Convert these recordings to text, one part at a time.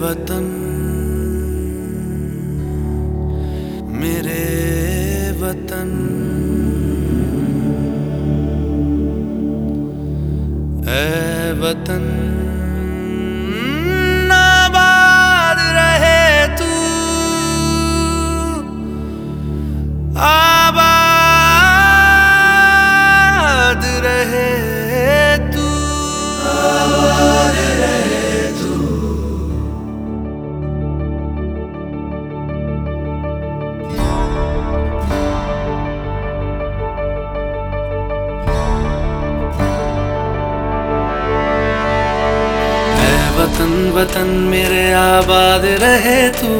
वतन मेरे वतन, ऐ वतन आबाद रहे तू, आबाद रहे तू, आबाद रहे तू। वतन वतन मेरे आबाद रहे तू,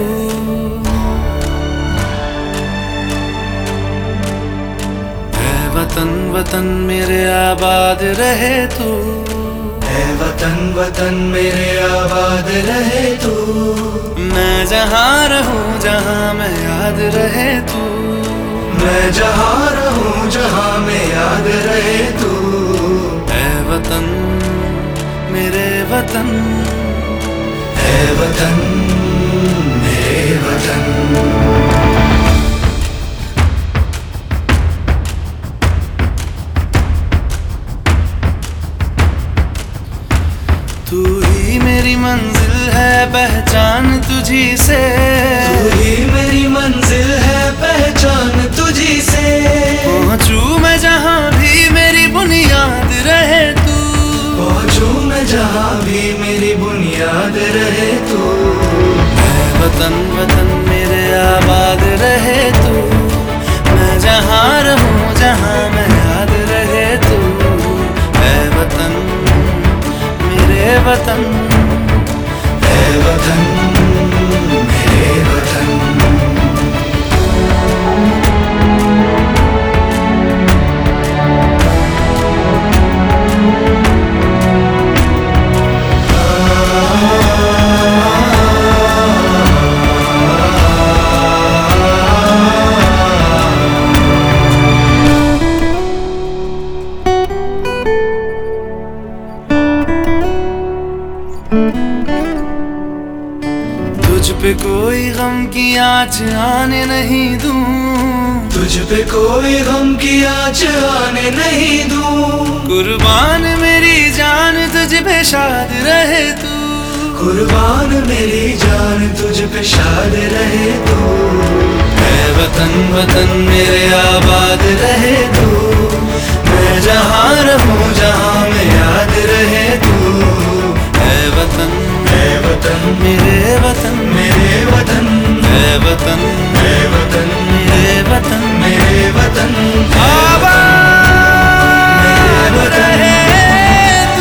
ऐ वतन वतन मेरे आबाद रहे तू, ऐ वतन वतन मेरे आबाद रहे तू। मैं जहाँ रहूं जहाँ मैं याद रहे तू, मैं जहाँ रहूं जहाँ मैं याद रहे तू। ऐ वतन मेरे वतन, ऐ वतन मेरे वतन। तू ही मेरी मंजिल है पहचान तुझी से, तू ही मेरी मंजिल है पहचान तुझी से। पहुंचू मैं जहाँ भी मेरी बुनियाद रहे तू, पहुंचू मैं जहाँ भी मेरी बुनियाद रहे तू। ऐ वतन वतन मेरे आबाद रहे तू, मैं जहाँ रहूं जहाँ मैं याद रहे तू। ऐ वतन मेरे वतन, ऐ वतन मेरे वतन। तुझ पे कोई गम की आँच आने नहीं दूं, तुझ पे कोई गम की आँच आने नहीं दूं। कुर्बान मेरी जान तुझ पे शाद रहे तू, कुर्बान मेरी जान तुझ पे शाद रहे तू। ऐ वतन वतन मेरे आबाद रहे तू, मैं जहाँ रहूं जहाँ मैं याद रहे तू। ऐ वतन मेरे वतन, मेरे वतन, ऐ वतन ऐ वतन मेरे वतन, मेरे वतन। आबाद रहे तू,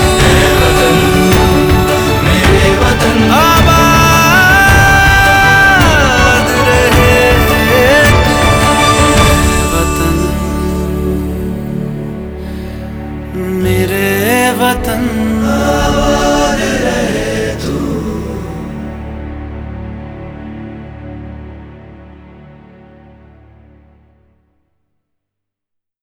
मेरे वतन, आबाद रहे तू। वतन मेरे वतन,